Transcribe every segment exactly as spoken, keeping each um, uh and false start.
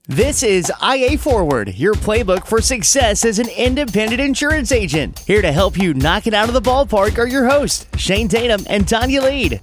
This is I A Forward, your playbook for success as an independent insurance agent. Here to help you knock it out of the ballpark are your hosts, Shane Tatum and Tanya Lead.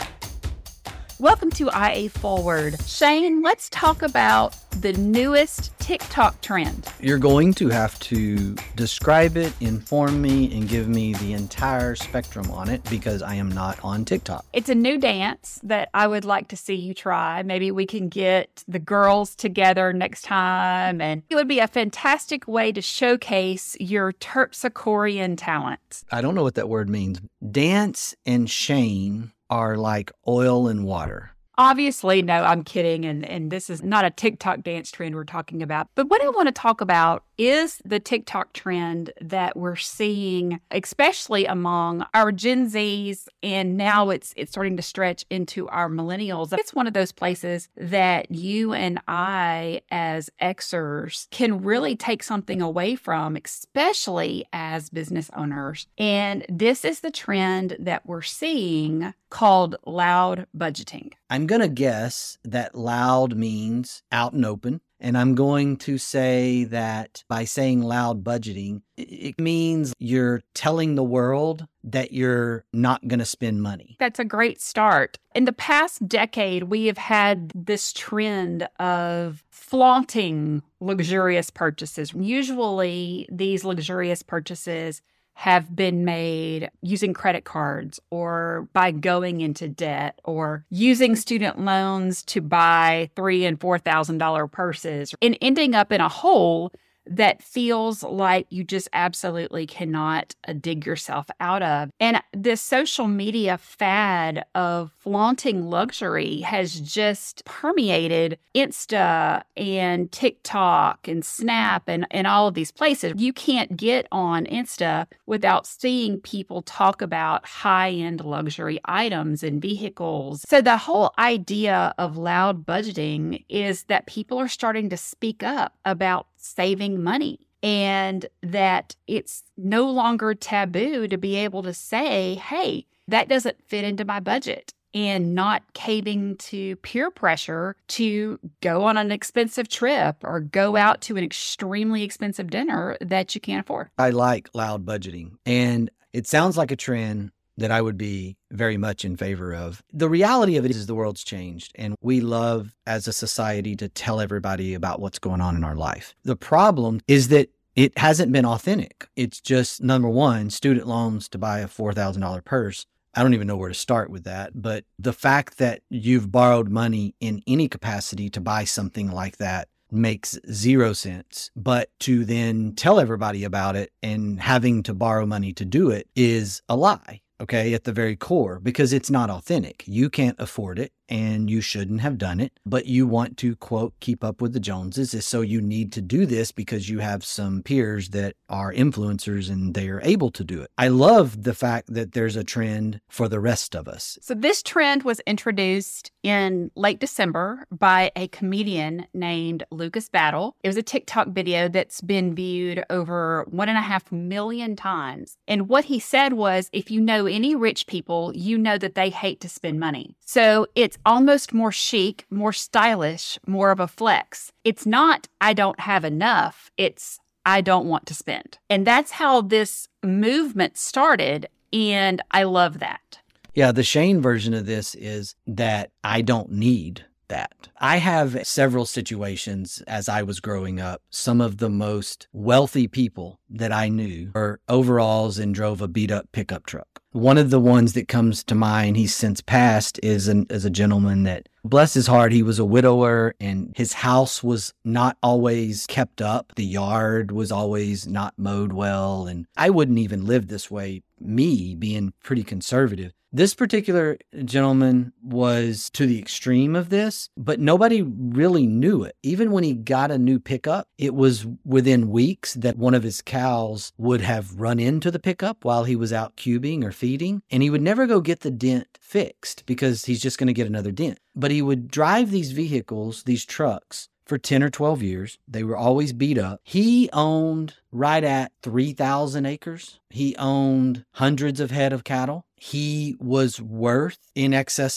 Welcome to I A Forward. Shane, let's talk about the newest TikTok trend. You're going to have to describe it, inform me, and give me the entire spectrum on it because I am not on TikTok. It's a new dance that I would like to see you try. Maybe we can get the girls together next time, and it would be a fantastic way to showcase your Terpsichorean talent. I don't know what that word means. Dance and Shane are like oil and water. Obviously, no, I'm kidding. And, and this is not a TikTok dance trend we're talking about. But what I want to talk about is the TikTok trend that we're seeing, especially among our Gen Zs. And now it's it's starting to stretch into our millennials. It's one of those places that you and I as Xers can really take something away from, especially as business owners. And this is the trend that we're seeing called loud budgeting. I'm going to guess that loud means out and open. And I'm going to say that by saying loud budgeting, it means you're telling the world that you're not going to spend money. That's a great start. In the past decade, we have had this trend of flaunting luxurious purchases. Usually, these luxurious purchases have been made using credit cards or by going into debt or using student loans to buy three and four thousand dollar purses and ending up in a hole that feels like you just absolutely cannot uh, dig yourself out of. And this social media fad of flaunting luxury has just permeated Insta and TikTok and Snap and, and all of these places. You can't get on Insta without seeing people talk about high-end luxury items and vehicles. So the whole idea of loud budgeting is that people are starting to speak up about saving money and that it's no longer taboo to be able to say, hey, that doesn't fit into my budget, and not caving to peer pressure to go on an expensive trip or go out to an extremely expensive dinner that you can't afford. I like loud budgeting, and it sounds like a trend that I would be very much in favor of. The reality of it is the world's changed, and we love as a society to tell everybody about what's going on in our life. The problem is that it hasn't been authentic. It's just, number one, student loans to buy a four thousand dollar purse. I don't even know where to start with that, but the fact that you've borrowed money in any capacity to buy something like that makes zero sense. But to then tell everybody about it and having to borrow money to do it is a lie. Okay, at the very core, because it's not authentic. You can't afford it and you shouldn't have done it, but you want to, quote, keep up with the Joneses. So you need to do this because you have some peers that are influencers and they are able to do it. I love the fact that there's a trend for the rest of us. So this trend was introduced in late December by a comedian named Lucas Battle. It was a TikTok video that's been viewed over one and a half million times. And what he said was, if you know any rich people, you know that they hate to spend money. So it's almost more chic, more stylish, more of a flex. It's not, I don't have enough. It's, I don't want to spend. And that's how this movement started. And I love that. Yeah, the Shane version of this is that I don't need that. I have several situations as I was growing up. Some of the most wealthy people that I knew were overalls and drove a beat up pickup truck. One of the ones that comes to mind, he's since passed, is, an, is a gentleman that, bless his heart, he was a widower and his house was not always kept up. The yard was always not mowed well. And I wouldn't even live this way, me being pretty conservative. This particular gentleman was to the extreme of this, but nobody really knew it. Even when he got a new pickup, it was within weeks that one of his cows would have run into the pickup while he was out cubing or feeding, and he would never go get the dent fixed because he's just going to get another dent. But he would drive these vehicles, these trucks, for ten or twelve years. They were always beat up. He owned right at three thousand acres. He owned hundreds of head of cattle. He was worth in excess of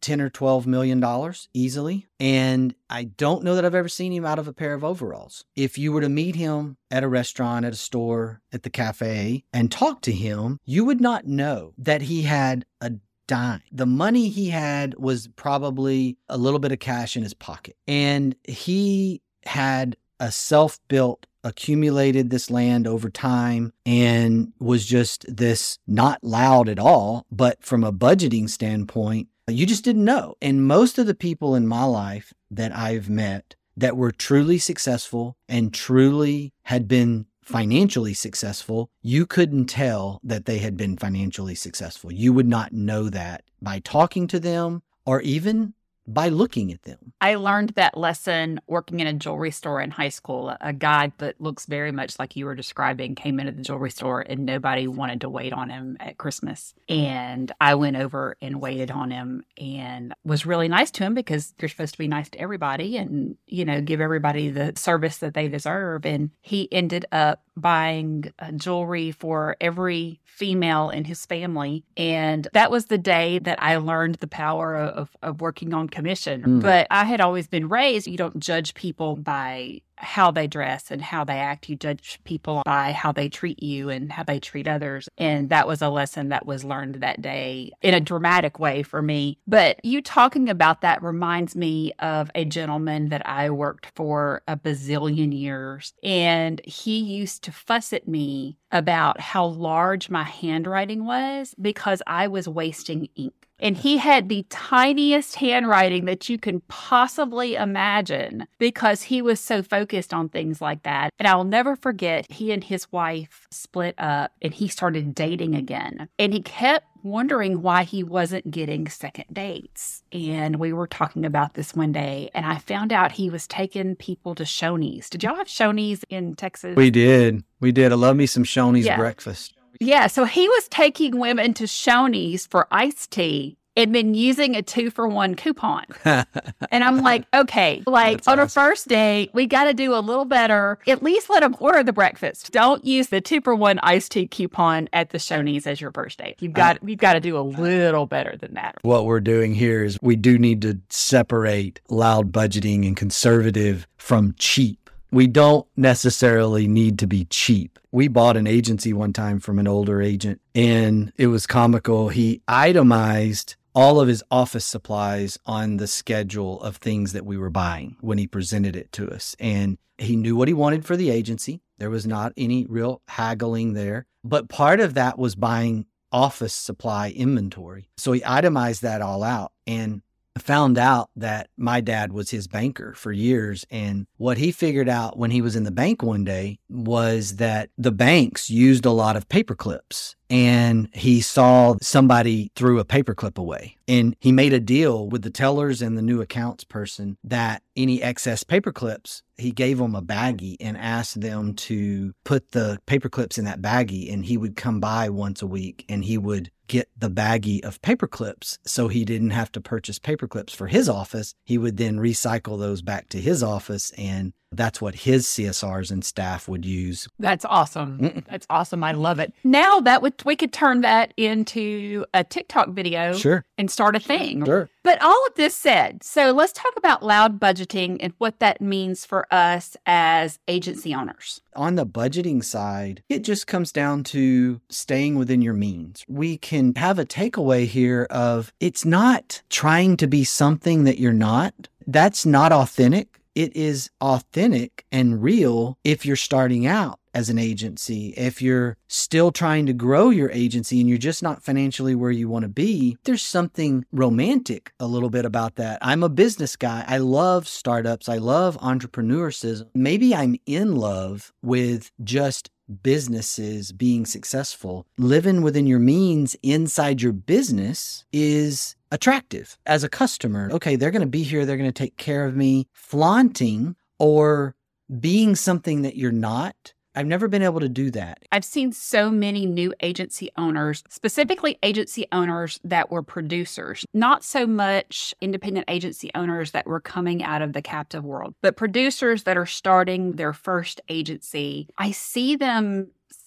ten or twelve million dollars easily. And I don't know that I've ever seen him out of a pair of overalls. If you were to meet him at a restaurant, at a store, at the cafe, and talk to him, you would not know that he had a dime. The money he had was probably a little bit of cash in his pocket. And he had a self-built, accumulated this land over time, and was just this not loud at all, but from a budgeting standpoint, you just didn't know. And most of the people in my life that I've met that were truly successful and truly had been financially successful, you couldn't tell that they had been financially successful. You would not know that by talking to them or even by looking at them. I learned that lesson working in a jewelry store in high school. A guy that looks very much like you were describing came into the jewelry store and nobody wanted to wait on him at Christmas. And I went over and waited on him and was really nice to him because you're supposed to be nice to everybody and, you know, give everybody the service that they deserve. And he ended up buying uh, jewelry for every female in his family. And that was the day that I learned the power of, of working on commission. Mm. But I had always been raised, you don't judge people by how they dress and how they act. You judge people by how they treat you and how they treat others. And that was a lesson that was learned that day in a dramatic way for me. But you talking about that reminds me of a gentleman that I worked for a bazillion years. And he used to fuss at me about how large my handwriting was because I was wasting ink. And he had the tiniest handwriting that you can possibly imagine because he was so focused on things like that. And I'll never forget, he and his wife split up and he started dating again. And he kept wondering why he wasn't getting second dates. And we were talking about this one day, and I found out he was taking people to Shoney's. Did y'all have Shoney's in Texas? We did. We did. I love me some Shoney's Yeah. breakfast. Yeah, so he was taking women to Shoney's for iced tea and then using a two for one coupon. And I'm like, okay, like That's on awesome. a first date, we got to do a little better. At least let them order the breakfast. Don't use the two for one iced tea coupon at the Shoney's as your first date. You've got, we've got to do a little better than that. What we're doing here is we do need to separate loud budgeting and conservative from cheap. We don't necessarily need to be cheap. We bought an agency one time from an older agent, and it was comical. He itemized all of his office supplies on the schedule of things that we were buying when he presented it to us. And he knew what he wanted for the agency. There was not any real haggling there. But part of that was buying office supply inventory. So he itemized that all out and found out that my dad was his banker for years. And what he figured out when he was in the bank one day was that the banks used a lot of paper clips. And he saw somebody threw a paperclip away. And he made a deal with the tellers and the new accounts person that any excess paperclips, he gave them a baggie and asked them to put the paperclips in that baggie. And he would come by once a week and he would get the baggie of paperclips so he didn't have to purchase paperclips for his office. He would then recycle those back to his office, and that's what his C S Rs and staff would use. That's awesome. Mm-mm. That's awesome. I love it. Now that would we could turn that into a TikTok video Sure. and start a thing. Sure. But all of this said, so let's talk about loud budgeting and what that means for us as agency owners. On the budgeting side, it just comes down to staying within your means. We can have a takeaway here of it's not trying to be something that you're not. That's not authentic. It is authentic and real if you're starting out as an agency. If you're still trying to grow your agency and you're just not financially where you want to be, there's something romantic a little bit about that. I'm a business guy. I love startups. I love entrepreneurship. Maybe I'm in love with just businesses being successful. Living within your means inside your business is attractive as a customer. Okay, they're going to be here. They're going to take care of me. Flaunting or being something that you're not, I've never been able to do that. I've seen so many new agency owners, specifically agency owners that were producers, not so much independent agency owners that were coming out of the captive world, but producers that are starting their first agency. I see them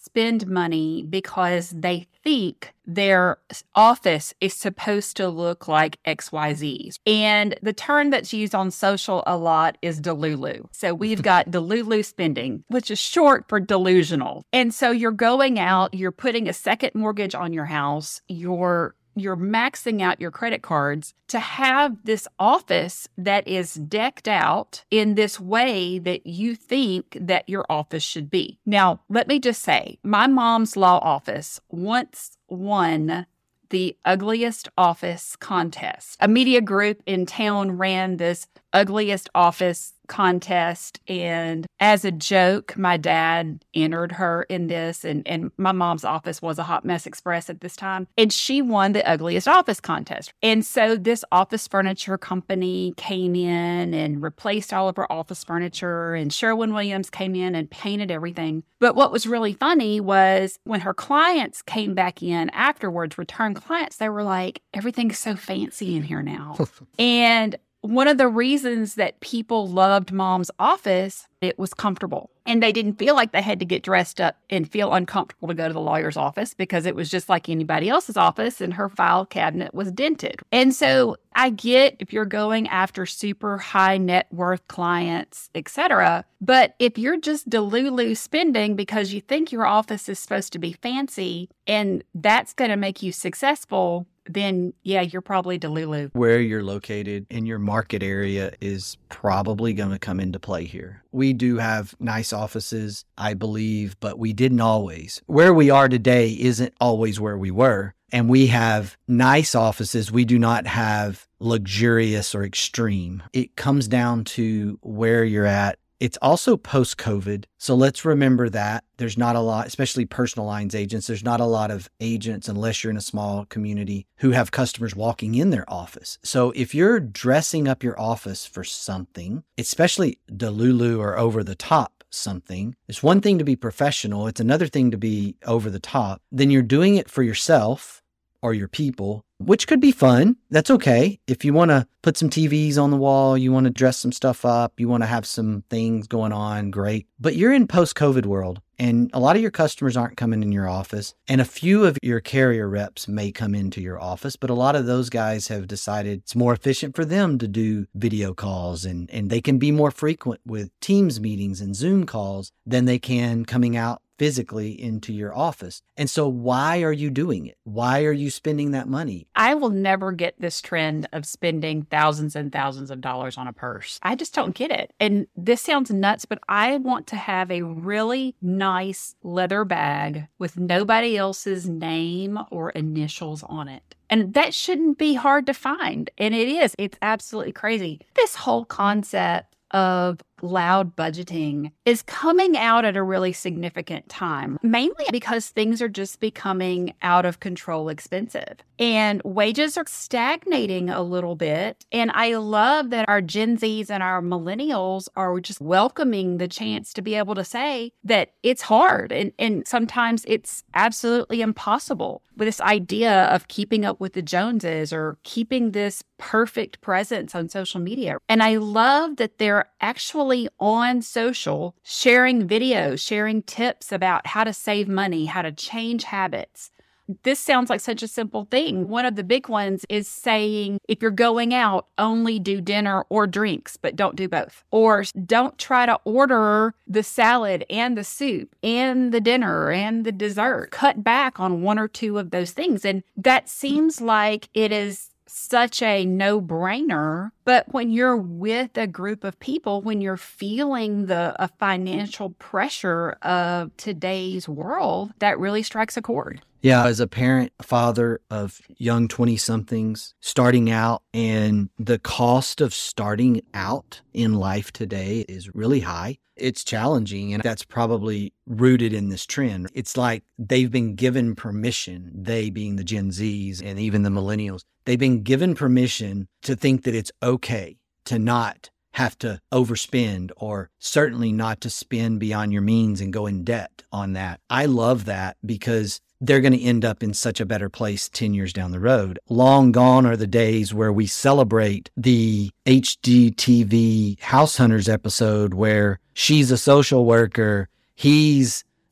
spend money because they think their office is supposed to look like X Y Z. And the term that's used on social a lot is delulu. So we've got delulu spending, which is short for delusional. And so you're going out, you're putting a second mortgage on your house, you're you're maxing out your credit cards to have this office that is decked out in this way that you think that your office should be. Now, let me just say, my mom's law office once won the ugliest office contest. A media group in town ran this ugliest office contest. And as a joke, my dad entered her in this. And, and my mom's office was a hot mess express at this time. And she won the ugliest office contest. And so this office furniture company came in and replaced all of her office furniture. And Sherwin-Williams came in and painted everything. But what was really funny was when her clients came back in afterwards, return clients, they were like, everything's so fancy in here now. And one of the reasons that people loved Mom's office, it was comfortable. And they didn't feel like they had to get dressed up and feel uncomfortable to go to the lawyer's office because it was just like anybody else's office and her file cabinet was dented. And so I get if you're going after super high net worth clients, et cetera. But if you're just delulu spending because you think your office is supposed to be fancy and that's going to make you successful, then yeah, you're probably delulu. Where you're located in your market area is probably going to come into play here. We do have nice offices, I believe, but we didn't always. Where we are today isn't always where we were. And we have nice offices. We do not have luxurious or extreme. It comes down to where you're at. It's also post-COVID. So let's remember that there's not a lot, especially personal lines agents, there's not a lot of agents, unless you're in a small community, who have customers walking in their office. So if you're dressing up your office for something, especially delulu or over the top something, it's one thing to be professional. It's another thing to be over the top. Then you're doing it for yourself or your people, which could be fun. That's okay. If you want to put some T Vs on the wall, you want to dress some stuff up, you want to have some things going on, great. But you're in post-COVID world, and a lot of your customers aren't coming in your office, and a few of your carrier reps may come into your office, but a lot of those guys have decided it's more efficient for them to do video calls, and, and they can be more frequent with Teams meetings and Zoom calls than they can coming out physically into your office. And so why are you doing it? Why are you spending that money? I will never get this trend of spending thousands and thousands of dollars on a purse. I just don't get it. And this sounds nuts, but I want to have a really nice leather bag with nobody else's name or initials on it. And that shouldn't be hard to find. And it is. It's absolutely crazy. This whole concept of loud budgeting is coming out at a really significant time, mainly because things are just becoming out of control expensive and wages are stagnating a little bit. And I love that our Gen Zs and our millennials are just welcoming the chance to be able to say that it's hard and, and sometimes it's absolutely impossible with this idea of keeping up with the Joneses or keeping this perfect presence on social media. And I love that they're actually on social, sharing videos, sharing tips about how to save money, how to change habits. This sounds like such a simple thing. One of the big ones is saying, if you're going out, only do dinner or drinks, but don't do both. Or don't try to order the salad and the soup and the dinner and the dessert. Cut back on one or two of those things. And that seems like it is such a no-brainer, but when you're with a group of people, when you're feeling the a financial pressure of today's world, that really strikes a chord. Yeah, as a parent, father of young twenty-somethings starting out, and the cost of starting out in life today is really high. It's challenging, and that's probably rooted in this trend. It's like they've been given permission, they being the Gen Zs and even the millennials, they've been given permission to think that it's okay to not have to overspend or certainly not to spend beyond your means and go in debt on that. I love that because they're going to end up in such a better place ten years down the road. Long gone are the days where we celebrate the H G T V House Hunters episode where she's a social worker, he's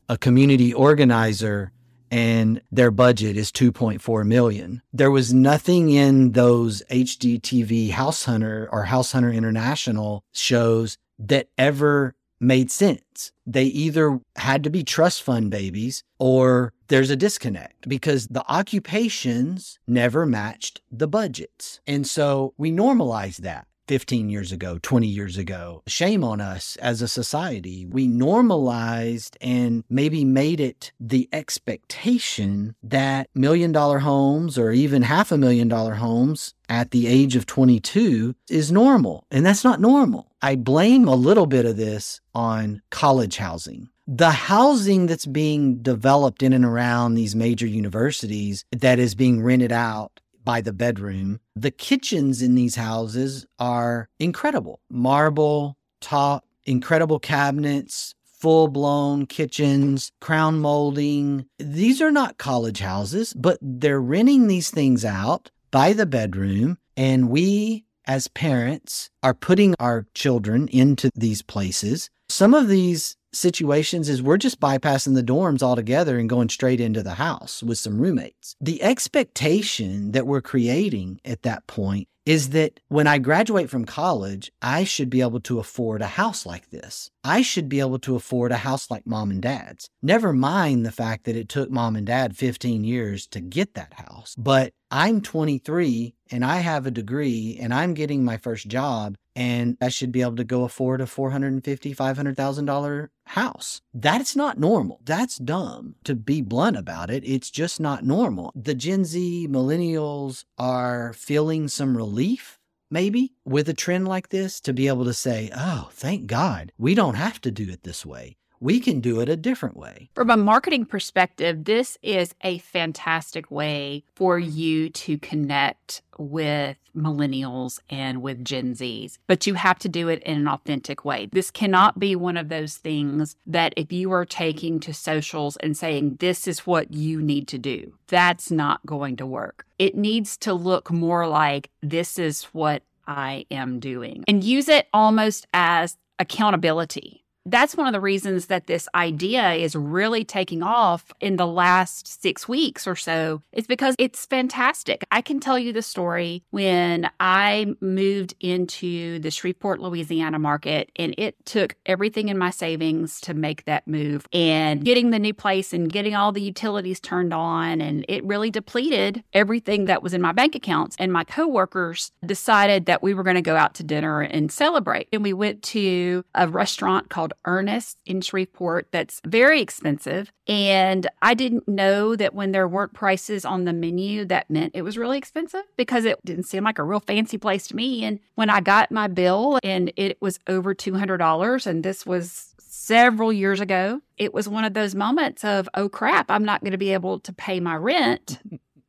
a community organizer and their budget is two point four million dollars. There was nothing in those H G T V House Hunter or House Hunter International shows that ever made sense. They either had to be trust fund babies or there's a disconnect because the occupations never matched the budgets. And so we normalized that. fifteen years ago, twenty years ago. Shame on us as a society. We normalized and maybe made it the expectation that million dollar homes or even half a million dollar homes at the age of twenty-two is normal. And that's not normal. I blame a little bit of this on college housing. The housing that's being developed in and around these major universities that is being rented out by the bedroom. The kitchens in these houses are incredible. Marble, top, incredible cabinets, full-blown kitchens, crown molding. These are not college houses, but they're renting these things out by the bedroom, and we as parents are putting our children into these places. Some of these situations is we're just bypassing the dorms altogether and going straight into the house with some roommates. The expectation that we're creating at that point is that when I graduate from college, I should be able to afford a house like this. I should be able to afford a house like mom and dad's. Never mind the fact that it took mom and dad fifteen years to get that house. But I'm twenty-three and I have a degree and I'm getting my first job and I should be able to go afford a four hundred fifty thousand dollars, five hundred thousand dollars house. That's not normal. That's dumb. To be blunt about it, it's just not normal. The Gen Z millennials are feeling some relief, maybe, with a trend like this to be able to say, oh, thank God, we don't have to do it this way. We can do it a different way. From a marketing perspective, this is a fantastic way for you to connect with millennials and with Gen Zs, but you have to do it in an authentic way. This cannot be one of those things that if you are taking to socials and saying, this is what you need to do, that's not going to work. It needs to look more like, this is what I am doing, and use it almost as accountability. That's one of the reasons that this idea is really taking off in the last six weeks or so, is because it's fantastic. I can tell you the story when I moved into the Shreveport, Louisiana market, and it took everything in my savings to make that move, and getting the new place and getting all the utilities turned on. And it really depleted everything that was in my bank accounts. And my coworkers decided that we were going to go out to dinner and celebrate. And we went to a restaurant called Ernest in Shreveport that's very expensive. And I didn't know that when there weren't prices on the menu, that meant it was really expensive, because it didn't seem like a real fancy place to me. And when I got my bill and it was over two hundred dollars, and this was several years ago, it was one of those moments of, oh crap, I'm not going to be able to pay my rent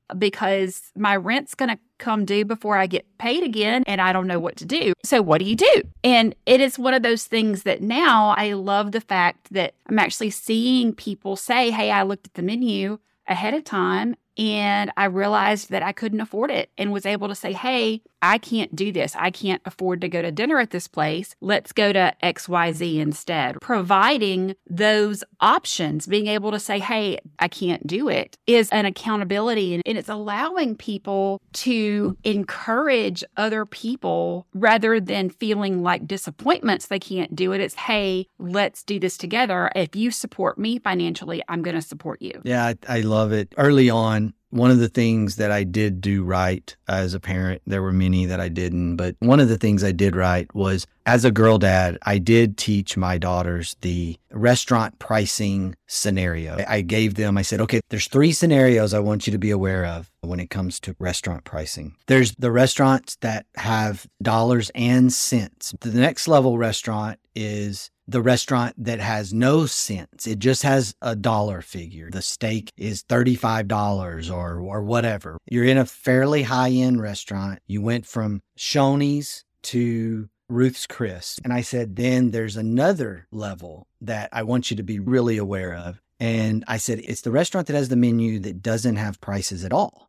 because my rent's going to come due before I get paid again, and I don't know what to do. So what do you do? And it is one of those things that now I love the fact that I'm actually seeing people say, hey, I looked at the menu ahead of time and I realized that I couldn't afford it, and was able to say, hey, I can't do this. I can't afford to go to dinner at this place. Let's go to X Y Z instead. Providing those options, being able to say, hey, I can't do it, is an accountability. And it's allowing people to encourage other people rather than feeling like disappointments they can't do it. It's, hey, let's do this together. If you support me financially, I'm going to support you. Yeah, I, I love it. Early on, one of the things that I did do right as a parent, there were many that I didn't, but one of the things I did right was, as a girl dad, I did teach my daughters the restaurant pricing scenario. I gave them, I said, okay, there's three scenarios I want you to be aware of when it comes to restaurant pricing. There's the restaurants that have dollars and cents. The next level restaurant is the restaurant that has no cents. It just has a dollar figure. The steak is thirty-five dollars or or whatever. You're in a fairly high-end restaurant. You went from Shoney's to Ruth's Chris. And I said, then there's another level that I want you to be really aware of. And I said, it's the restaurant that has the menu that doesn't have prices at all.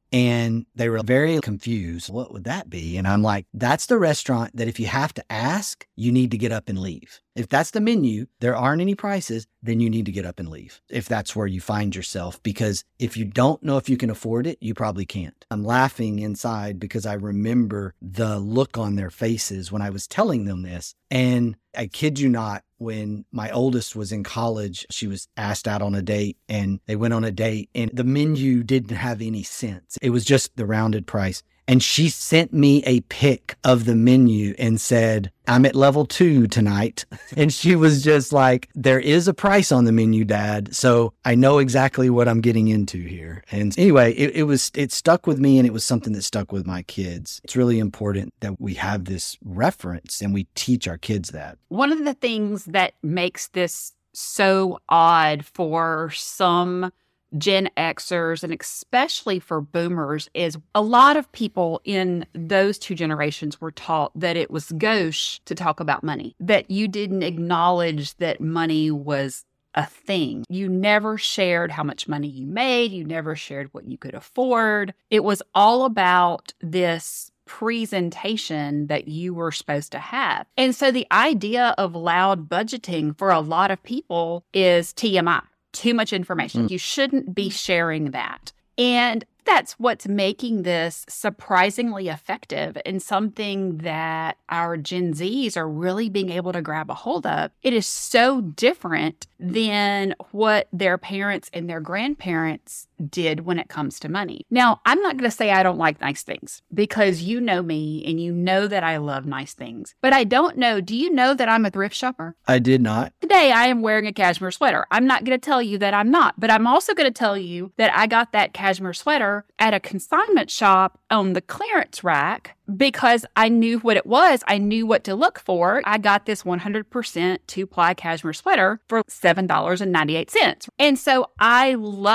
And they were very confused. What would that be? And I'm like, that's the restaurant that if you have to ask, you need to get up and leave. If that's the menu, there aren't any prices, then you need to get up and leave. If that's where you find yourself, because if you don't know if you can afford it, you probably can't. I'm laughing inside because I remember the look on their faces when I was telling them this. And I kid you not, when my oldest was in college, she was asked out on a date and they went on a date and the menu didn't have any sense. It was just the rounded price. And she sent me a pic of the menu and said, I'm at level two tonight. And she was just like, there is a price on the menu, Dad. So I know exactly what I'm getting into here. And anyway, it, it was, it stuck with me and it was something that stuck with my kids. It's really important that we have this reference and we teach our kids that. One of the things that makes this so odd for some Gen Xers and especially for boomers is a lot of people in those two generations were taught that it was gauche to talk about money, that you didn't acknowledge that money was a thing. You never shared how much money you made. You never shared what you could afford. It was all about this presentation that you were supposed to have. And so the idea of loud budgeting for a lot of people is T M I. Too much information. Mm. You shouldn't be sharing that. And that's what's making this surprisingly effective and something that our Gen Zs are really being able to grab a hold of. It is so different than what their parents and their grandparents did when it comes to money. Now, I'm not going to say I don't like nice things because you know me and you know that I love nice things. But I don't know, do you know that I'm a thrift shopper? I did not. Today, I am wearing a cashmere sweater. I'm not going to tell you that I'm not, but I'm also going to tell you that I got that cashmere sweater at a consignment shop on the clearance rack because I knew what it was. I knew what to look for. I got this one hundred percent two-ply cashmere sweater for seven dollars and ninety-eight cents. And so I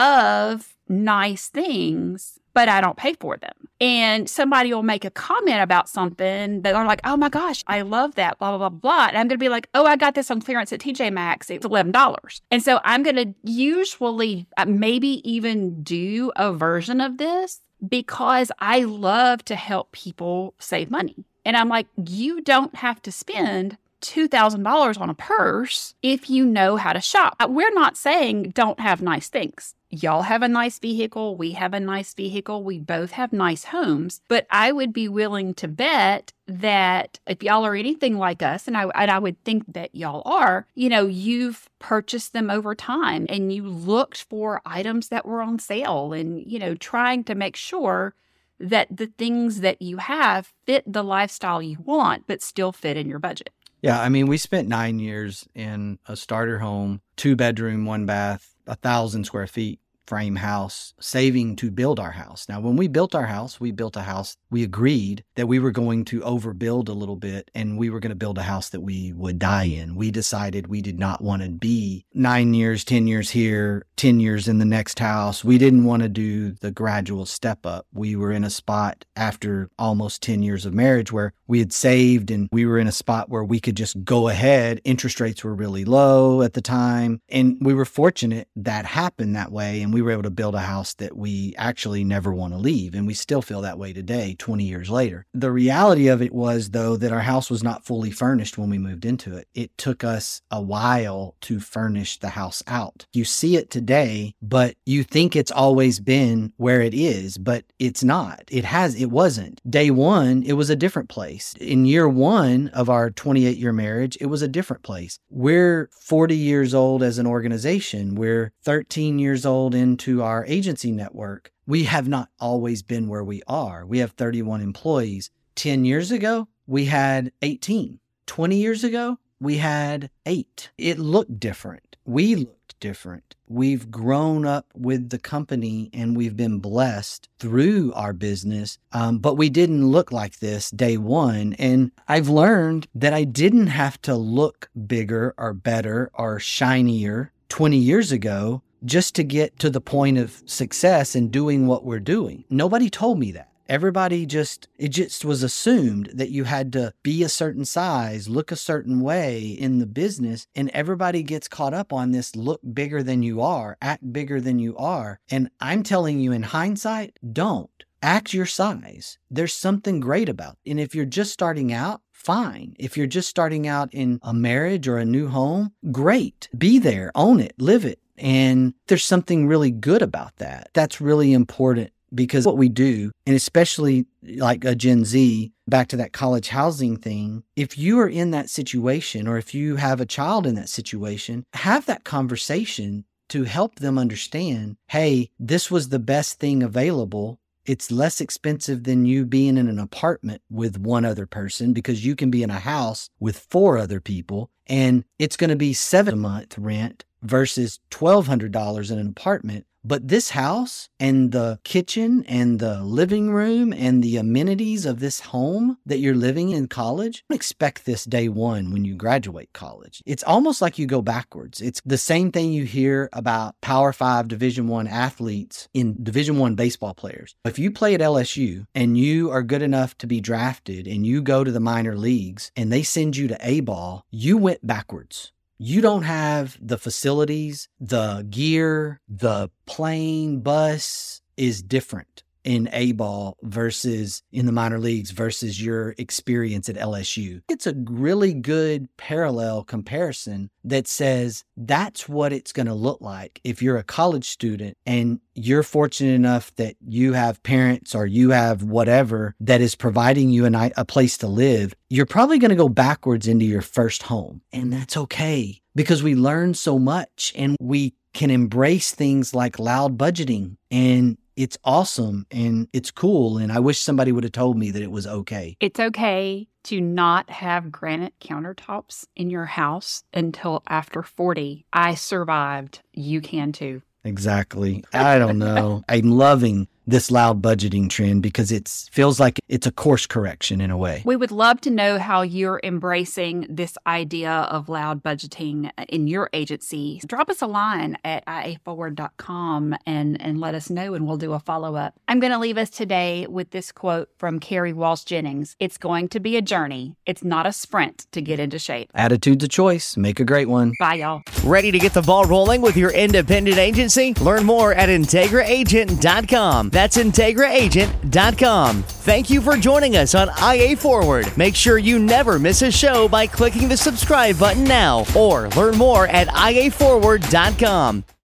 love nice things, but I don't pay for them. And somebody will make a comment about something that are like, oh my gosh, I love that, blah, blah, blah, blah. And I'm going to be like, oh, I got this on clearance at T J Maxx. It's eleven dollars. And so I'm going to usually uh, maybe even do a version of this because I love to help people save money. And I'm like, you don't have to spend two thousand dollars on a purse if you know how to shop. We're not saying don't have nice things. Y'all have a nice vehicle. We have a nice vehicle. We both have nice homes. But I would be willing to bet that if y'all are anything like us, and I, and I would think that y'all are, you know, you've purchased them over time and you looked for items that were on sale and, you know, trying to make sure that the things that you have fit the lifestyle you want, but still fit in your budget. Yeah, I mean, we spent nine years in a starter home, two bedroom, one bath, a thousand square feet frame house, saving to build our house. Now, when we built our house, we built a house, we agreed that we were going to overbuild a little bit and we were going to build a house that we would die in. We decided we did not want to be nine years, ten years here, ten years in the next house. We didn't want to do the gradual step up. We were in a spot after almost ten years of marriage where we had saved and we were in a spot where we could just go ahead. Interest rates were really low at the time. And we were fortunate that happened that way. And we were able to build a house that we actually never want to leave. And we still feel that way today, twenty years later. The reality of it was, though, that our house was not fully furnished when we moved into it. It took us a while to furnish the house out. You see it today, but you think it's always been where it is, but it's not. It has, it wasn't. Day one, it was a different place. In year one of our twenty-eight year marriage, it was a different place. We're forty years old as an organization. We're thirteen years old into our agency network. We have not always been where we are. We have thirty-one employees. ten years ago, we had eighteen. twenty years ago, we had eight. It looked different. We looked different. We've grown up with the company and we've been blessed through our business, um, but we didn't look like this day one. And I've learned that I didn't have to look bigger or better or shinier twenty years ago just to get to the point of success in doing what we're doing. Nobody told me that. Everybody just, it just was assumed that you had to be a certain size, look a certain way in the business. And everybody gets caught up on this look bigger than you are, act bigger than you are. And I'm telling you in hindsight, don't. Act your size. There's something great about it. And if you're just starting out, fine. If you're just starting out in a marriage or a new home, great. Be there, own it, live it. And there's something really good about that. That's really important. Because what we do, and especially like a Gen Z, back to that college housing thing, if you are in that situation or if you have a child in that situation, have that conversation to help them understand, hey, this was the best thing available. It's less expensive than you being in an apartment with one other person because you can be in a house with four other people and it's going to be seven a month rent versus twelve hundred dollars in an apartment. But this house and the kitchen and the living room and the amenities of this home that you're living in college, don't expect this day one when you graduate college. It's almost like you go backwards. It's the same thing you hear about Power Five Division One athletes in Division One baseball players. If you play at L S U and you are good enough to be drafted and you go to the minor leagues and they send you to A-ball, you went backwards. You don't have the facilities, the gear, the plane, bus is different in A-ball versus in the minor leagues versus your experience at L S U. It's a really good parallel comparison that says that's what it's going to look like if you're a college student and you're fortunate enough that you have parents or you have whatever that is providing you an, a place to live. You're probably going to go backwards into your first home, and that's okay because we learn so much and we can embrace things like loud budgeting, and it's awesome and it's cool. And I wish somebody would have told me that it was okay. It's okay to not have granite countertops in your house until after forty. I survived. You can too. Exactly. I don't know. I'm loving this loud budgeting trend because it feels like it's a course correction in a way. We would love to know how you're embracing this idea of loud budgeting in your agency. Drop us a line at I A forward dot com and, and let us know, and we'll do a follow-up. I'm going to leave us today with this quote from Carrie Walsh Jennings. It's going to be a journey. It's not a sprint to get into shape. Attitude's a choice. Make a great one. Bye, y'all. Ready to get the ball rolling with your independent agency? Learn more at Integra Agent dot com. That's Integra Agent dot com. Thank you for joining us on I A Forward. Make sure you never miss a show by clicking the subscribe button now or learn more at I A forward dot com.